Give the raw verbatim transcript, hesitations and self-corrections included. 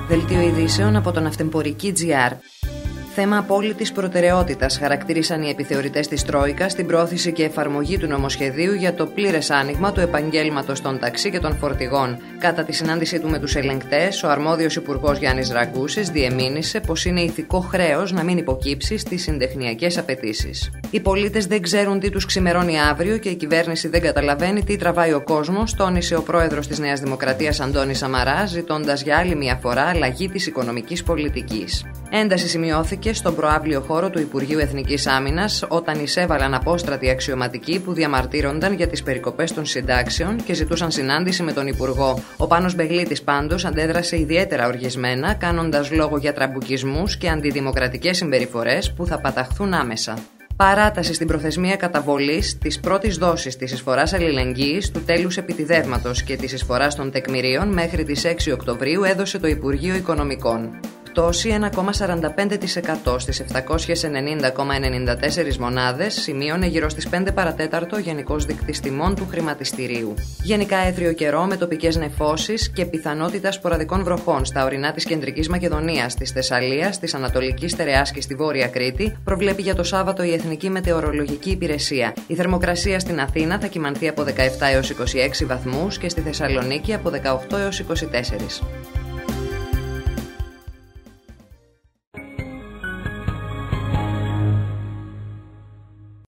Δελτίο ειδήσεων από τον Ναυτεμπορική τζι αρ. Θέμα απόλυτης προτεραιότητας χαρακτήρισαν οι επιθεωρητές της Τρόικας στην πρόθεση και εφαρμογή του νομοσχεδίου για το πλήρες άνοιγμα του επαγγέλματος των ταξί και των φορτηγών. Κατά τη συνάντησή του με τους ελεγκτές, ο αρμόδιος υπουργός Γιάννης Ραγκούσης διεμήνυσε πως είναι ηθικό χρέος να μην υποκύψει στις συντεχνιακές απαιτήσεις. Οι πολίτες δεν ξέρουν τι τους ξημερώνει αύριο και η κυβέρνηση δεν καταλαβαίνει τι τραβάει ο κόσμος, τόνισε ο πρόεδρος της Νέας Δημοκρατίας Αντώνης Σαμαράς, ζητώντας για άλλη μια φορά αλλαγή της οικονομικής πολιτικής. Ένταση σημειώθηκε στον προαύλιο χώρο του Υπουργείου Εθνικής Άμυνας όταν εισέβαλαν απόστρατοι αξιωματικοί που διαμαρτύρονταν για τις περικοπές των συντάξεων και ζητούσαν συνάντηση με τον Υπουργό. Ο Πάνος Μπεγλίτης πάντως αντέδρασε ιδιαίτερα οργισμένα, κάνοντας λόγο για τραμπουκισμούς και αντιδημοκρατικές συμπεριφορές που θα παταχθούν άμεσα. Παράταση στην προθεσμία καταβολής της πρώτης δόσης της εισφοράς αλληλεγγύης, του τέλους επιτιδεύματος και της εισφοράς των τεκμηρίων μέχρι τις έξι Οκτωβρίου έδωσε το Υπουργείο Οικονομικών. Πτώση ένα κόμμα σαράντα πέντε τοις εκατό στις επτακόσιες ενενήντα κόμμα ενενήντα τέσσερα μονάδες σημείωνε γύρω στις πέντε παρατέταρτο ο Γενικός Δείκτης Τιμών του Χρηματιστηρίου. Γενικά έθριο καιρό με τοπικές νεφώσεις και πιθανότητα σποραδικών βροχών στα ορεινά της Κεντρικής Μακεδονίας, της Θεσσαλίας, της Ανατολικής Στερεάς και στη Βόρεια Κρήτη, προβλέπει για το Σάββατο η Εθνική Μετεωρολογική Υπηρεσία. Η θερμοκρασία στην Αθήνα θα κυμανθεί από δεκαεπτά έως είκοσι έξι βαθμούς και στη Θεσσαλονίκη από δεκαοκτώ έως είκοσι τέσσερα.